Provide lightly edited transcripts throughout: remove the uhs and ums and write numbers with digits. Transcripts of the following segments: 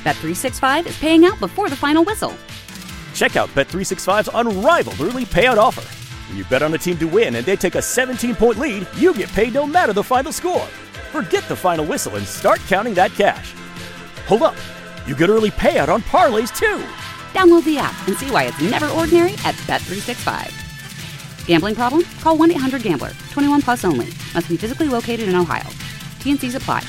Bet365 is paying out before the final whistle. Check out Bet365's unrivaled early payout offer. When you bet on a team to win and they take a 17-point lead, you get paid no matter the final score. Forget the final whistle and start counting that cash. Hold up. You get early payout on parlays, too. Download the app and see why it's never ordinary at Bet365. Gambling problem? Call 1-800-GAMBLER. 21 plus only. Must be physically located in Ohio. T&Cs apply.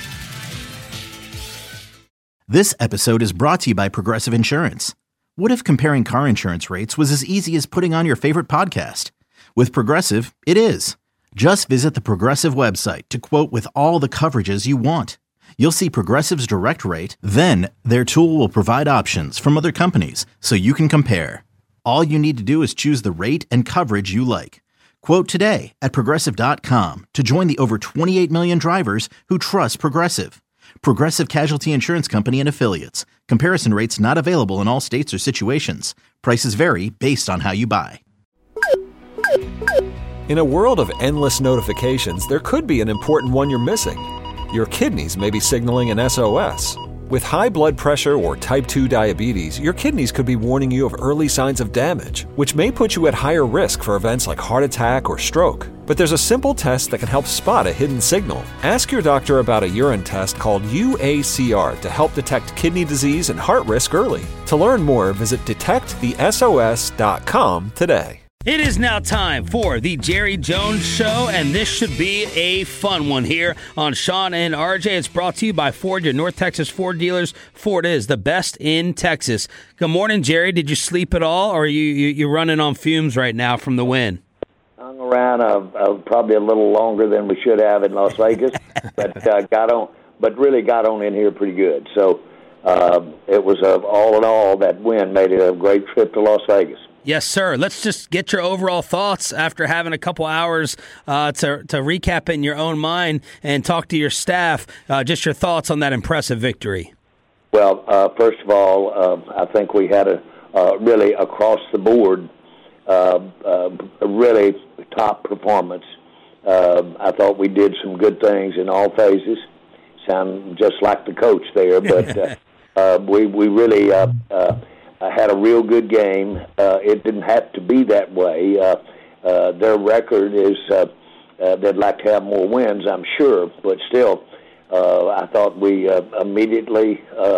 This episode is brought to you by Progressive Insurance. What if comparing car insurance rates was as easy as putting on your favorite podcast? With Progressive, it is. Just visit the Progressive website to quote with all the coverages you want. You'll see Progressive's direct rate, then their tool will provide options from other companies so you can compare. All you need to do is choose the rate and coverage you like. Quote today at Progressive.com to join the over 28 million drivers who trust Progressive. Progressive Casualty Insurance Company and Affiliates. Comparison rates not available in all states or situations. Prices vary based on how you buy. In a world of endless notifications, there could be an important one you're missing. Your kidneys may be signaling an SOS. With high blood pressure or type 2 diabetes, your kidneys could be warning you of early signs of damage, which may put you at higher risk for events like heart attack or stroke. But there's a simple test that can help spot a hidden signal. Ask your doctor about a urine test called UACR to help detect kidney disease and heart risk early. To learn more, visit detectthesos.com today. It is now time for the Jerry Jones Show, and this should be a fun one here on Sean and RJ. It's brought to you by Ford, your North Texas Ford dealers. Ford is the best in Texas. Good morning, Jerry. Did you sleep at all, or are you running on fumes right now from the win? Hung around probably a little longer than we should have in Las Vegas, but really got on in here pretty good. So it was all in all, that win made it a great trip to Las Vegas. Yes, sir. Let's just get your overall thoughts after having a couple hours to recap in your own mind and talk to your staff. Just your thoughts on that impressive victory. Well, first of all, I think we had a really across the board, a really top performance. I thought we did some good things in all phases. Sound just like the coach there, but we really had a real good game. It didn't have to be that way. Their record is they'd like to have more wins, I'm sure, but still, I thought we immediately,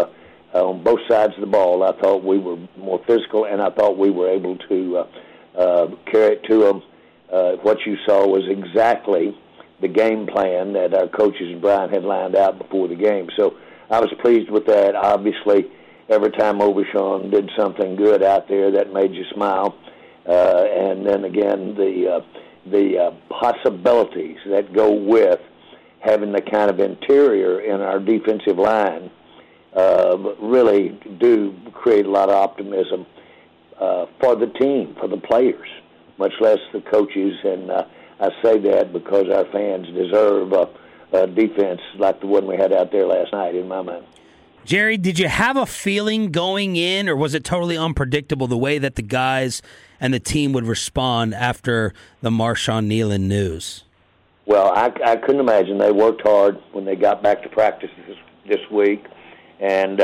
on both sides of the ball, I thought we were more physical, and I thought we were able to carry it to them. What you saw was exactly the game plan that our coaches and Brian had lined out before the game. So I was pleased with that. Obviously, every time Overshawn did something good out there, that made you smile. And then again, the possibilities that go with having the kind of interior in our defensive line really do create a lot of optimism for the team, for the players, much less the coaches. And I say that because our fans deserve a defense like the one we had out there last night, in my mind. Jerry, did you have a feeling going in, or was it totally unpredictable the way that the guys and the team would respond after the Marshawn Kneeland news? Well, I couldn't imagine. They worked hard when they got back to practice this week. And,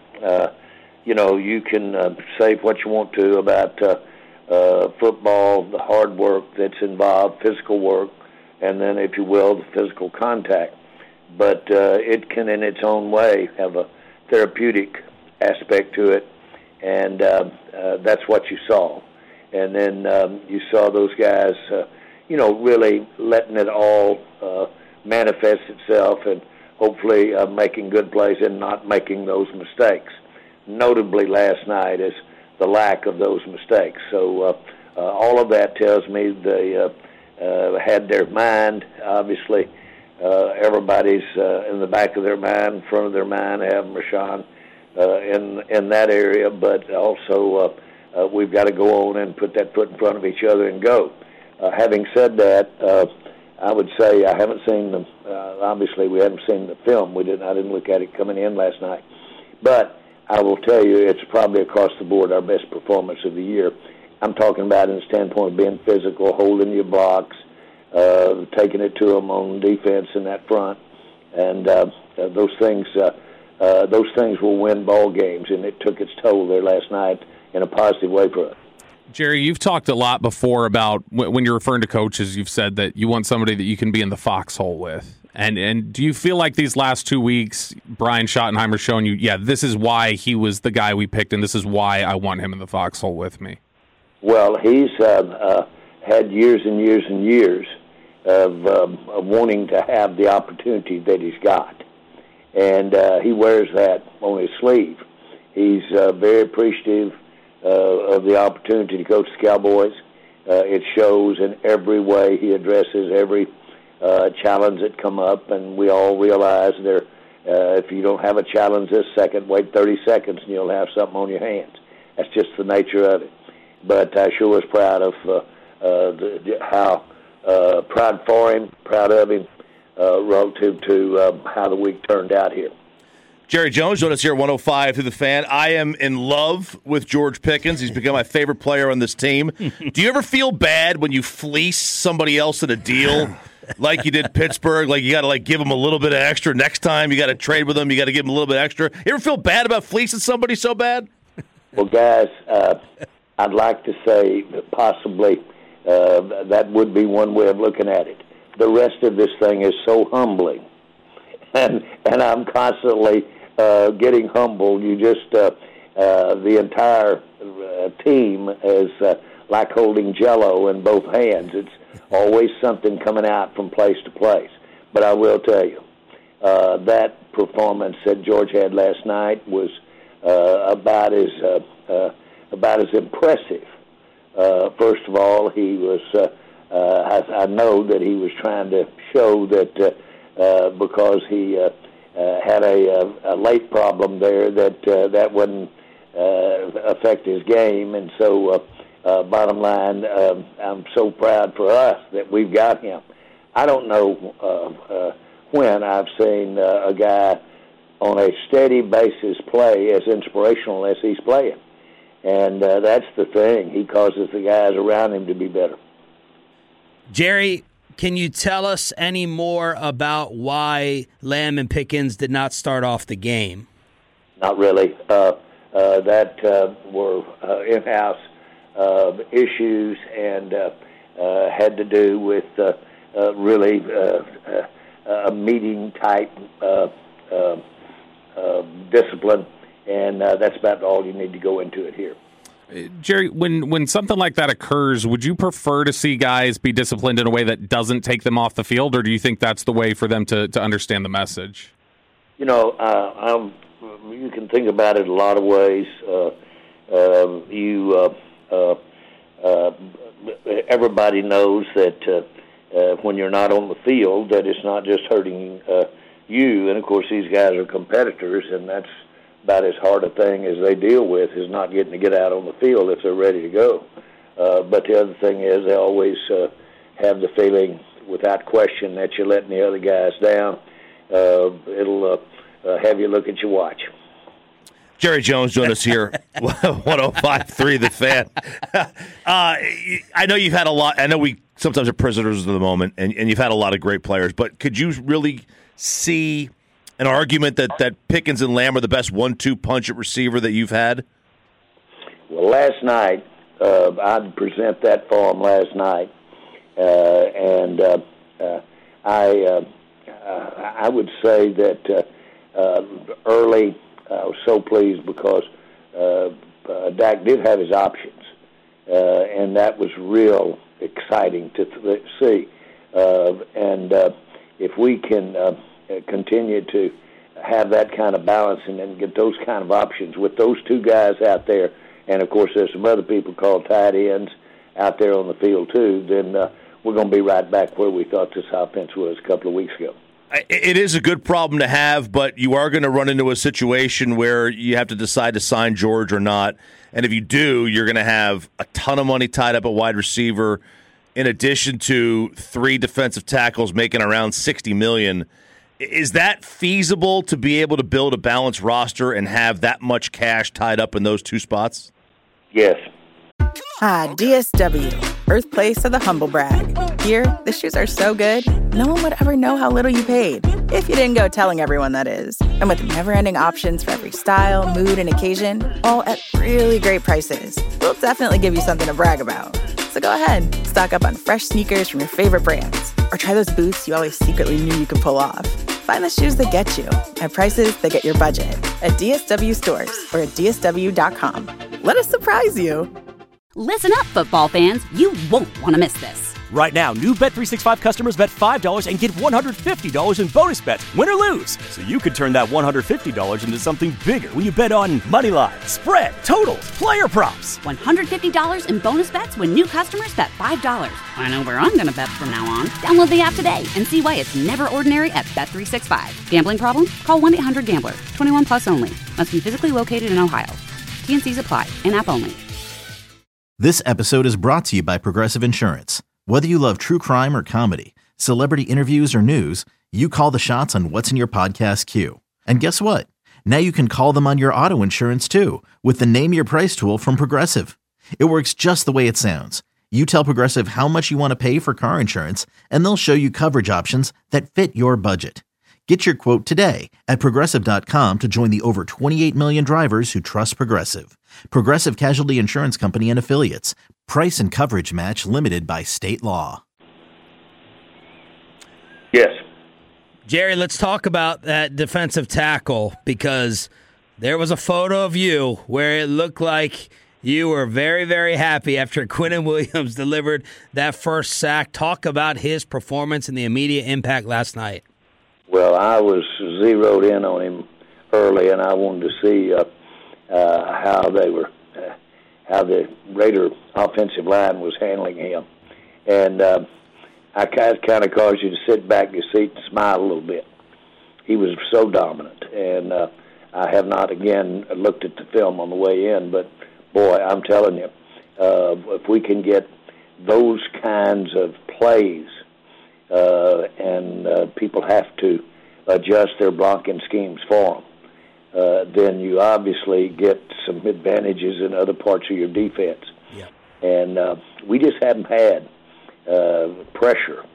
you can say what you want to about football, the hard work that's involved, physical work, and then, if you will, the physical contact. But it can, in its own way, have a therapeutic aspect to it, and that's what you saw. And then you saw those guys, really letting it all manifest itself, and hopefully making good plays and not making those mistakes. Notably last night is the lack of those mistakes. So all of that tells me they had their mind, obviously. Everybody's in the back of their mind, in front of their mind, having Marshawn in that area, but also we've got to go on and put that foot in front of each other and go. Having said that, I would say I haven't seen them. Obviously, we haven't seen the film. I didn't look at it coming in last night. But I will tell you, it's probably across the board our best performance of the year. I'm talking about in the standpoint of being physical, holding your blocks, taking it to them on defense in that front. And those things those things will win ball games, and it took its toll there last night in a positive way for us. Jerry, you've talked a lot before about when you're referring to coaches, you've said that you want somebody that you can be in the foxhole with. And do you feel like these last 2 weeks, Brian Schottenheimer's showing you, yeah, this is why he was the guy we picked, and this is why I want him in the foxhole with me? Well, he's had years and years and years of wanting to have the opportunity that he's got. And he wears that on his sleeve. He's very appreciative of the opportunity to coach the Cowboys. It shows in every way he addresses every challenge that come up, and we all realize if you don't have a challenge this second, wait 30 seconds and you'll have something on your hands. That's just the nature of it. But I sure was proud of proud for him, proud of him relative to how the week turned out here. Jerry Jones joined us here at 105 through the Fan. I am in love with George Pickens. He's become my favorite player on this team. Do you ever feel bad when you fleece somebody else in a deal like you did Pittsburgh? Like you got to give them a little bit of extra. Next time you got to trade with them, you got to give them a little bit extra. You ever feel bad about fleecing somebody so bad? Well, guys, I'd like to say that possibly that would be one way of looking at it. The rest of this thing is so humbling. And I'm constantly getting humbled. You just the entire team is like holding Jell-O in both hands. It's always something coming out from place to place. But I will tell you, that performance that George had last night was about as impressive. First of all, he was. I know that he was trying to show that. Because he had a late problem there that wouldn't affect his game. And so, bottom line, I'm so proud for us that we've got him. I don't know when I've seen a guy on a steady basis play as inspirational as he's playing. And that's the thing. He causes the guys around him to be better. Jerry, can you tell us any more about why Lamb and Pickens did not start off the game? Not really. That were in-house issues and had to do with really a meeting-type discipline, and that's about all you need to go into it here. Jerry, when something like that occurs, would you prefer to see guys be disciplined in a way that doesn't take them off the field, or do you think that's the way for them to understand the message? You know, you can think about it a lot of ways. Everybody knows that when you're not on the field, that it's not just hurting you. And, of course, these guys are competitors, and that's about as hard a thing as they deal with is not getting to get out on the field if they're ready to go. But the other thing is they always have the feeling, without question, that you're letting the other guys down. It'll have you look at your watch. Jerry Jones joined us here, 105.3 The Fan. I know you've had a lot. I know we sometimes are prisoners of the moment, and you've had a lot of great players. But could you really see an argument that Pickens and Lamb are the best 1-2 punch at receiver that you've had? Well, last night, I'd present that for him last night, and I would say that early I was so pleased because Dak did have his options, and that was real exciting to see. And if we can continue to have that kind of balance and then get those kind of options with those two guys out there, and of course there's some other people called tight ends out there on the field too, then we're going to be right back where we thought this offense was a couple of weeks ago. It is a good problem to have, but you are going to run into a situation where you have to decide to sign George or not. And if you do, you're going to have a ton of money tied up at wide receiver, in addition to 3 defensive tackles making around $60 million. Is that feasible to be able to build a balanced roster and have that much cash tied up in those 2 spots? Yes. DSW, birthplace of the humble brag. Here, the shoes are so good, no one would ever know how little you paid. If you didn't go telling everyone, that is. And with never-ending options for every style, mood, and occasion, all at really great prices, we'll definitely give you something to brag about. So go ahead, stock up on fresh sneakers from your favorite brands, or try those boots you always secretly knew you could pull off. Find the shoes that get you at prices that get your budget at DSW stores or at DSW.com. Let us surprise you. Listen up, football fans. You won't want to miss this. Right now, new Bet365 customers bet $5 and get $150 in bonus bets, win or lose. So you could turn that $150 into something bigger when you bet on moneyline, spread, totals, player props. $150 in bonus bets when new customers bet $5. I know where I'm going to bet from now on. Download the app today and see why it's never ordinary at Bet365. Gambling problem? Call 1-800-GAMBLER. 21 plus only. Must be physically located in Ohio. T&Cs apply. In-app only. This episode is brought to you by Progressive Insurance. Whether you love true crime or comedy, celebrity interviews or news, you call the shots on what's in your podcast queue. And guess what? Now you can call them on your auto insurance too with the Name Your Price tool from Progressive. It works just the way it sounds. You tell Progressive how much you want to pay for car insurance, and they'll show you coverage options that fit your budget. Get your quote today at Progressive.com to join the over 28 million drivers who trust Progressive. Progressive Casualty Insurance Company and Affiliates. Price and coverage match limited by state law. Yes. Jerry, let's talk about that defensive tackle, because there was a photo of you where it looked like you were very, very happy after Quinnen Williams delivered that first sack. Talk about his performance and the immediate impact last night. Well, I was zeroed in on him early, and I wanted to see how the Raider offensive line was handling him. And I kind of caused you to sit back in your seat and smile a little bit. He was so dominant, and I have not, again, looked at the film on the way in, but, boy, I'm telling you, if we can get those kinds of plays, and people have to adjust their blocking schemes for them, then you obviously get some advantages in other parts of your defense. Yeah. And we just haven't had pressure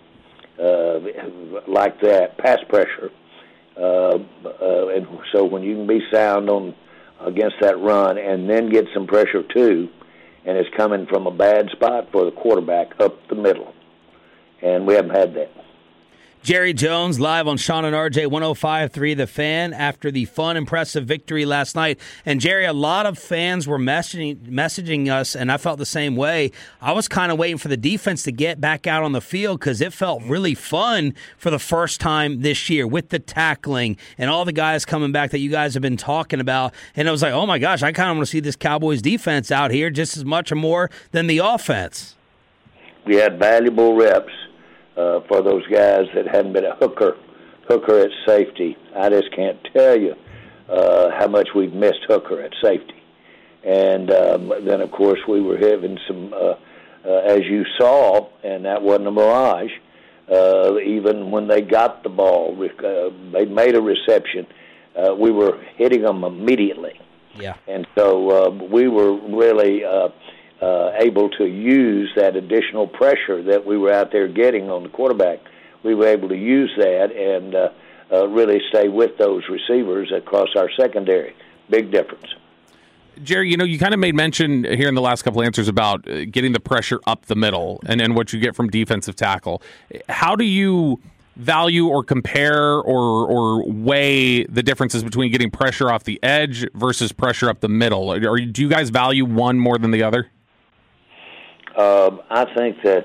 like that, pass pressure. And so when you can be sound on against that run and then get some pressure too, and it's coming from a bad spot for the quarterback up the middle, and we haven't had that. Jerry Jones live on Sean and RJ 105.3 The Fan after the fun, impressive victory last night. And Jerry, a lot of fans were messaging us, and I felt the same way. I was kind of waiting for the defense to get back out on the field because it felt really fun for the first time this year with the tackling and all the guys coming back that you guys have been talking about. And I was like, oh my gosh, I kind of want to see this Cowboys defense out here just as much or more than the offense. We had valuable reps. For those guys that hadn't been a hooker at safety. I just can't tell you how much we've missed hooker at safety. And then, of course, we were having some, as you saw, and that wasn't a mirage, even when they got the ball, they made a reception, we were hitting them immediately. Yeah. And so we were really able to use that additional pressure that we were out there getting on the quarterback. We were able to use that and really stay with those receivers across our secondary. Big difference. Jerry, you kind of made mention here in the last couple answers about getting the pressure up the middle and what you get from defensive tackle. How do you value or compare or weigh the differences between getting pressure off the edge versus pressure up the middle? Or do you guys value one more than the other? I think that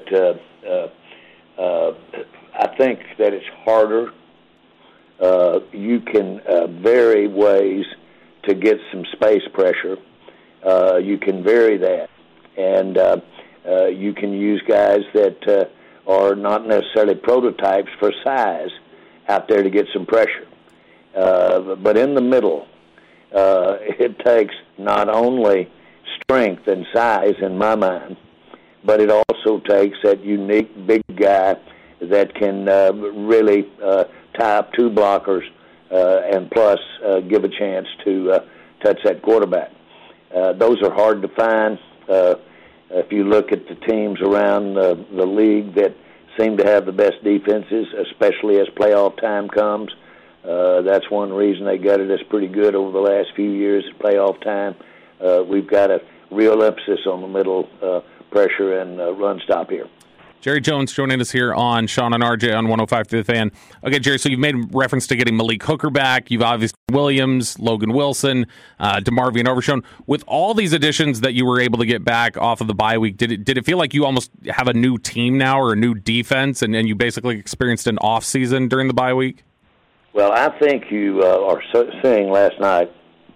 it's harder. You can vary ways to get some space pressure. You can vary that, and you can use guys that are not necessarily prototypes for size out there to get some pressure. But in the middle, it takes not only strength and size, in my mind, but it also takes that unique big guy that can really tie up two blockers and plus give a chance to touch that quarterback. Those are hard to find. If you look at the teams around the league that seem to have the best defenses, especially as playoff time comes. That's one reason they gutted us pretty good over the last few years at playoff time. We've got a real emphasis on the middle pressure and run stop here. Jerry Jones joining us here on Sean and RJ on 105 through the Fan. Okay, Jerry, so you've made reference to getting Malik Hooker back. You've obviously Williams, Logan Wilson, DeMarvion Overshown. With all these additions that you were able to get back off of the bye week, did it feel like you almost have a new team now or a new defense, and you basically experienced an off season during the bye week? Well, I think you are seeing last night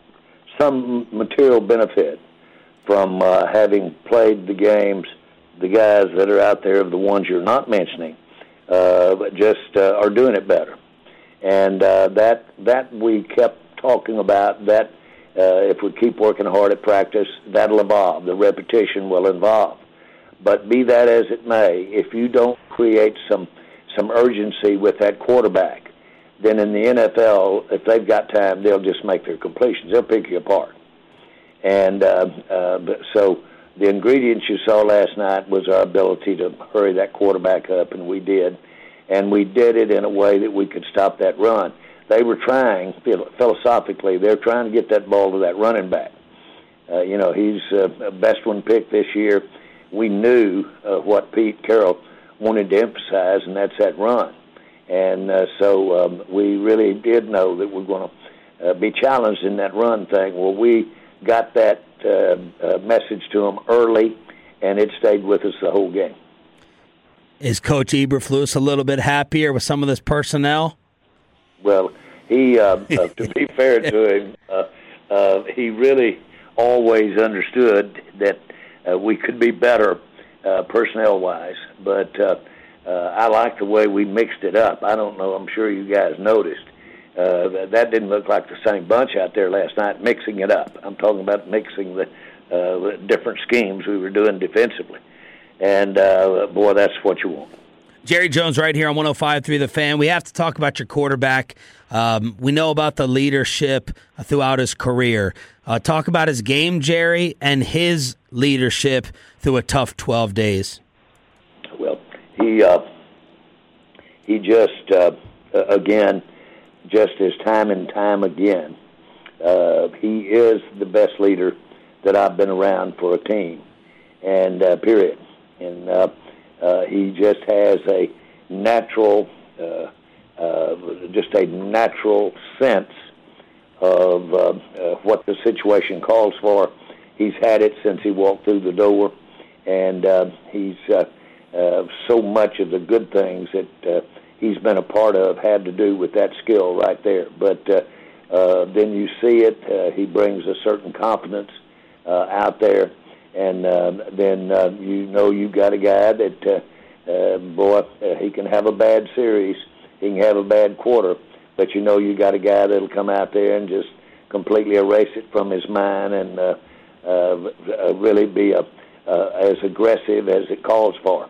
some material benefit from having played the games. The guys that are out there, the ones you're not mentioning, but just are doing it better. And that we kept talking about, that if we keep working hard at practice, that'll evolve. The repetition will evolve. But be that as it may, if you don't create some urgency with that quarterback, then in the NFL, if they've got time, they'll just make their completions. They'll pick you apart. And so the ingredients you saw last night was our ability to hurry that quarterback up, and we did. And we did it in a way that we could stop that run. They were trying, philosophically, they're trying to get that ball to that running back. He's the best one picked this year. We knew what Pete Carroll wanted to emphasize, and that's that run. And so we really did know that we're going to be challenged in that run thing. Well, we got that message to them early, and it stayed with us the whole game. Is Coach Eberflus a little bit happier with some of this personnel? Well, he, to be fair to him, he really always understood that we could be better personnel-wise, but I like the way we mixed it up. I don't know, I'm sure you guys noticed. That didn't look like the same bunch out there last night, mixing it up. I'm talking about mixing the different schemes we were doing defensively. And, boy, that's what you want. Jerry Jones right here on 105.3 The Fan. We have to talk about your quarterback. We know about the leadership throughout his career. Talk about his game, Jerry, and his leadership through a tough 12 days. Well, he just, again, just as time and time again, he is the best leader that I've been around for a team, and period. And he just has a natural, sense of what the situation calls for. He's had it since he walked through the door, and he's so much of the good things that he's been a part of had to do with that skill right there. But then you see it. He brings a certain confidence out there. And then you've got a guy that, he can have a bad series. He can have a bad quarter. But you got a guy that'll come out there and just completely erase it from his mind and really be as aggressive as it calls for.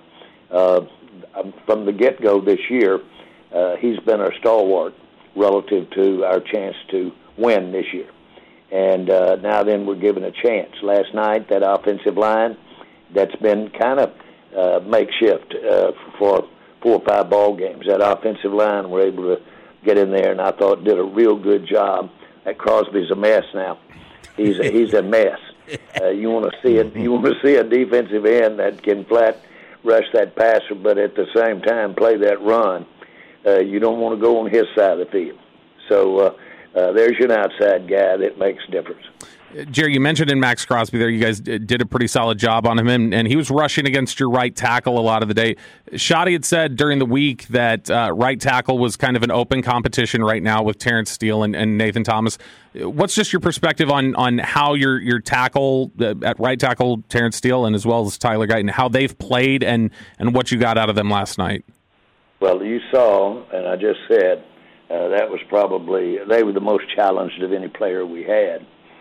From the get-go this year, he's been our stalwart relative to our chance to win this year. And now then we're given a chance. Last night, that offensive line, that's been kind of makeshift for 4 or 5 ball games. That offensive line were able to get in there, and I thought did a real good job. That Crosby's a mess now. He's a mess. You want to see it. You want to see a defensive end that can flat rush that passer, but at the same time play that run. You don't want to go on his side of the field. So there's your outside guy that makes a difference. Jerry, you mentioned in Max Crosby there, you guys did a pretty solid job on him, and he was rushing against your right tackle a lot of the day. Shotty had said during the week that right tackle was kind of an open competition right now with Terrence Steele and Nathan Thomas. What's just your perspective on how your tackle, at right tackle, Terrence Steele, and as well as Tyler Guyton, how they've played and what you got out of them last night? Well, you saw, and I just said, that was probably, they were the most challenged of any player we had.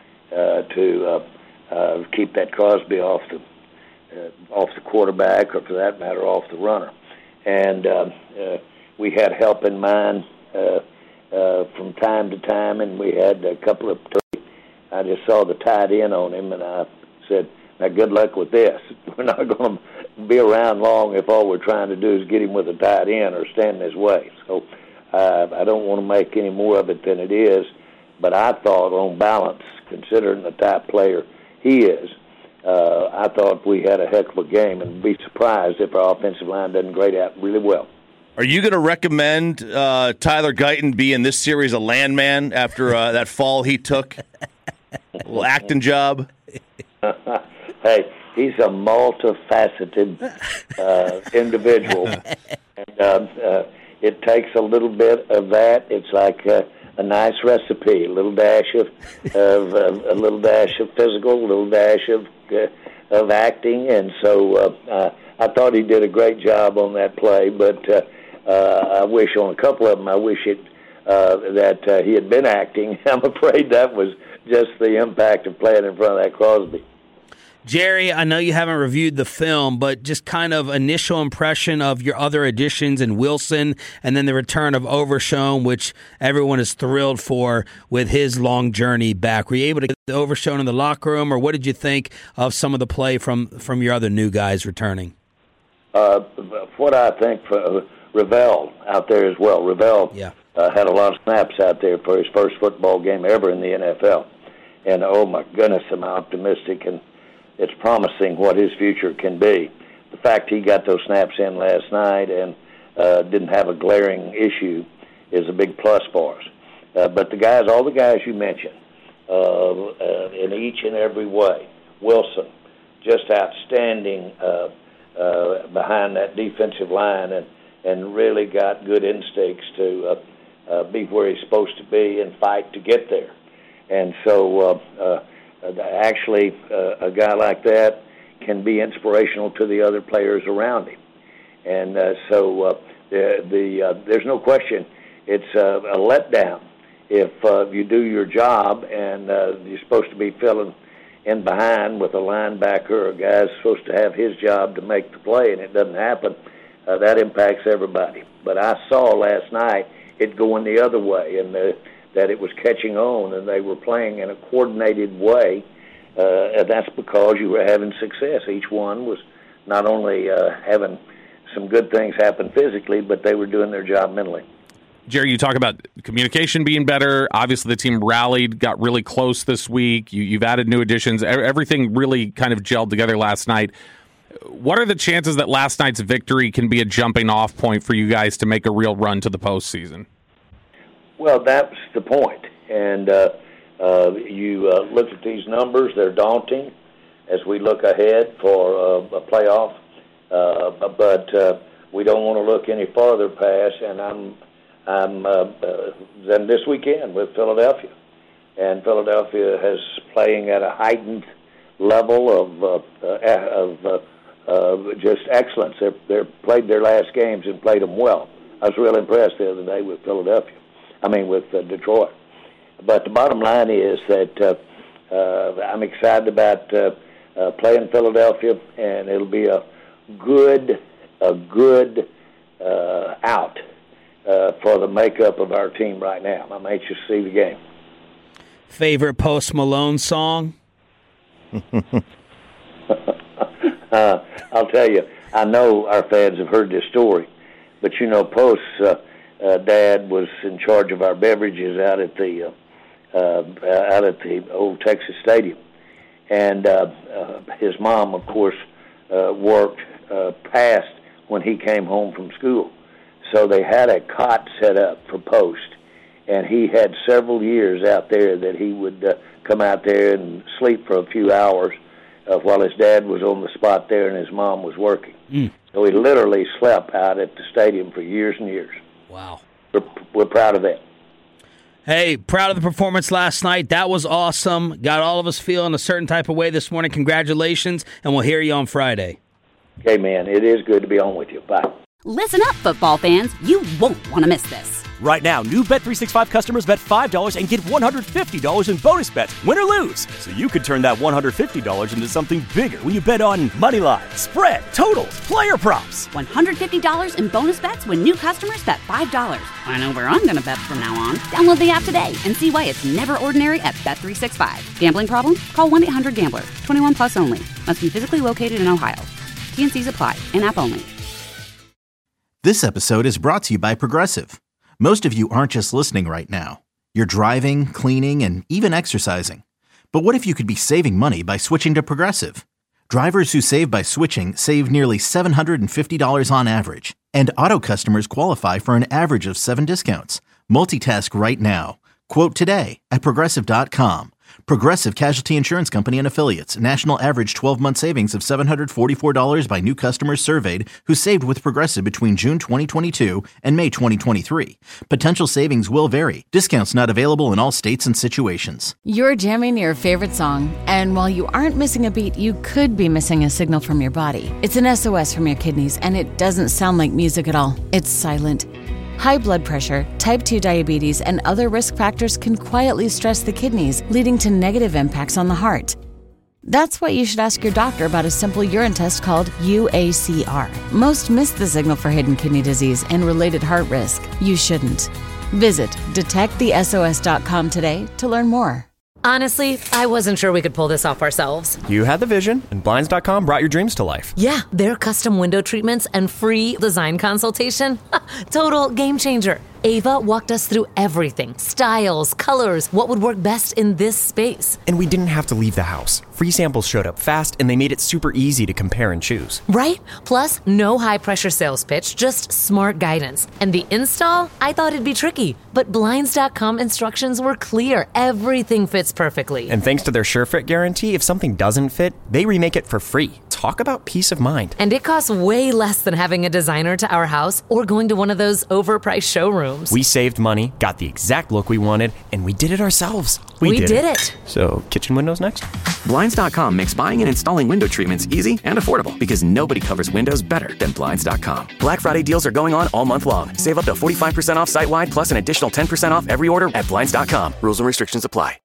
To keep that Crosby off the quarterback, or for that matter, off the runner. And we had help in mind from time to time, and we had a couple of. I just saw the tight end on him, and I said, "Now, good luck with this. We're not going to be around long if all we're trying to do is get him with a tight end or stand in his way. So I don't want to make any more of it than it is, but I thought on balance, considering the type player he is, I thought we had a heck of a game and be surprised if our offensive line doesn't grade out really well. Are you going to recommend Tyler Guyton be in this series a landman after that fall he took? A little acting job? Hey, he's a multifaceted individual. And it takes a little bit of that. It's like a nice recipe, a little dash of physical, a little dash of acting. And so I thought he did a great job on that play, but I wish on a couple of them, I wish that he had been acting. I'm afraid that was just the impact of playing in front of that Crosby. Jerry, I know you haven't reviewed the film, but just kind of initial impression of your other additions in Wilson and then the return of Overshown, which everyone is thrilled for with his long journey back. Were you able to get the Overshown in the locker room, or what did you think of some of the play from your other new guys returning? What I think for Ravel out there as well. Ravel had a lot of snaps out there for his first football game ever in the NFL. And, oh, my goodness, am I optimistic, and it's promising what his future can be. The fact he got those snaps in last night and didn't have a glaring issue is a big plus for us. But all the guys you mentioned, in each and every way, Wilson, just outstanding behind that defensive line and really got good instincts to be where he's supposed to be and fight to get there. And so actually a guy like that can be inspirational to the other players around him. And so there's no question it's a letdown if you do your job and you're supposed to be filling in behind with a linebacker or a guy's supposed to have his job to make the play and it doesn't happen. That impacts everybody. But I saw last night it going the other way, and that it was catching on, and they were playing in a coordinated way. And that's because you were having success. Each one was not only having some good things happen physically, but they were doing their job mentally. Jerry, you talk about communication being better. Obviously, the team rallied, got really close this week. You've added new additions. Everything really kind of gelled together last night. What are the chances that last night's victory can be a jumping-off point for you guys to make a real run to the postseason? Well, that's the point. And you look at these numbers, they're daunting as we look ahead for a playoff. But we don't want to look any farther past, and than this weekend with Philadelphia. And Philadelphia is playing at a heightened level of just excellence. They played their last games and played them well. I was real impressed the other day with with Detroit. But the bottom line is that I'm excited about playing Philadelphia, and it'll be a good out for the makeup of our team right now. I'm anxious to see the game. Favorite Post Malone song? I'll tell you, I know our fans have heard this story, but Post's dad was in charge of our beverages out at the old Texas Stadium, and his mom, of course, worked past when he came home from school, so they had a cot set up for Post, and he had several years out there that he would come out there and sleep for a few hours while his dad was on the spot there and his mom was working. So he literally slept out at the stadium for years and years. Wow. We're proud of that. Hey, proud of the performance last night. That was awesome. Got all of us feeling a certain type of way this morning. Congratulations, and we'll hear you on Friday. Okay, man. It is good to be on with you. Bye. Listen up, football fans. You won't want to miss this. Right now, new Bet365 customers bet $5 and get $150 in bonus bets, win or lose. So you could turn that $150 into something bigger when you bet on money line, spread, totals, player props. $150 in bonus bets when new customers bet $5. I know where I'm going to bet from now on. Download the app today and see why it's never ordinary at Bet365. Gambling problem? Call 1-800-GAMBLER. 21 plus only. Must be physically located in Ohio. T&Cs apply. In-app only. This episode is brought to you by Progressive. Most of you aren't just listening right now. You're driving, cleaning, and even exercising. But what if you could be saving money by switching to Progressive? Drivers who save by switching save nearly $750 on average. And auto customers qualify for an average of 7 discounts. Multitask right now. Quote today at Progressive.com. Progressive Casualty Insurance Company and Affiliates. National average 12-month savings of $744 by new customers surveyed who saved with Progressive between June 2022 and May 2023. Potential savings will vary. Discounts not available in all states and situations. You're jamming your favorite song, and while you aren't missing a beat, you could be missing a signal from your body. It's an SOS from your kidneys, and it doesn't sound like music at all. It's silent. High blood pressure, type 2 diabetes, and other risk factors can quietly stress the kidneys, leading to negative impacts on the heart. That's why you should ask your doctor about a simple urine test called UACR. Most miss the signal for hidden kidney disease and related heart risk. You shouldn't. Visit detectthesos.com today to learn more. Honestly, I wasn't sure we could pull this off ourselves. You had the vision, and Blinds.com brought your dreams to life. Yeah, their custom window treatments and free design consultation. Total game changer. Ava walked us through everything. Styles, colors, what would work best in this space. And we didn't have to leave the house. Free samples showed up fast, and they made it super easy to compare and choose. Right? Plus, no high-pressure sales pitch, just smart guidance. And the install? I thought it'd be tricky, but Blinds.com instructions were clear. Everything fits perfectly. And thanks to their SureFit guarantee, if something doesn't fit, they remake it for free. Talk about peace of mind. And it costs way less than having a designer to our house or going to one of those overpriced showrooms. We saved money, got the exact look we wanted, and we did it ourselves. We did it. So, kitchen windows next? Blinds.com makes buying and installing window treatments easy and affordable because nobody covers windows better than Blinds.com. Black Friday deals are going on all month long. Save up to 45% off site-wide plus an additional 10% off every order at Blinds.com. Rules and restrictions apply.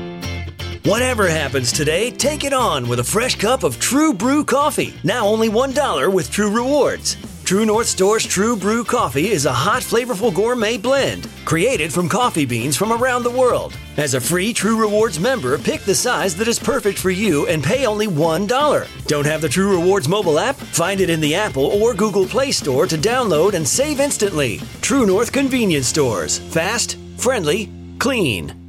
Whatever happens today, take it on with a fresh cup of True Brew coffee. Now only $1 with True Rewards. True North Store's True Brew coffee is a hot, flavorful gourmet blend created from coffee beans from around the world. As a free True Rewards member, pick the size that is perfect for you and pay only $1. Don't have the True Rewards mobile app? Find it in the Apple or Google Play Store to download and save instantly. True North Convenience Stores. Fast, friendly, clean.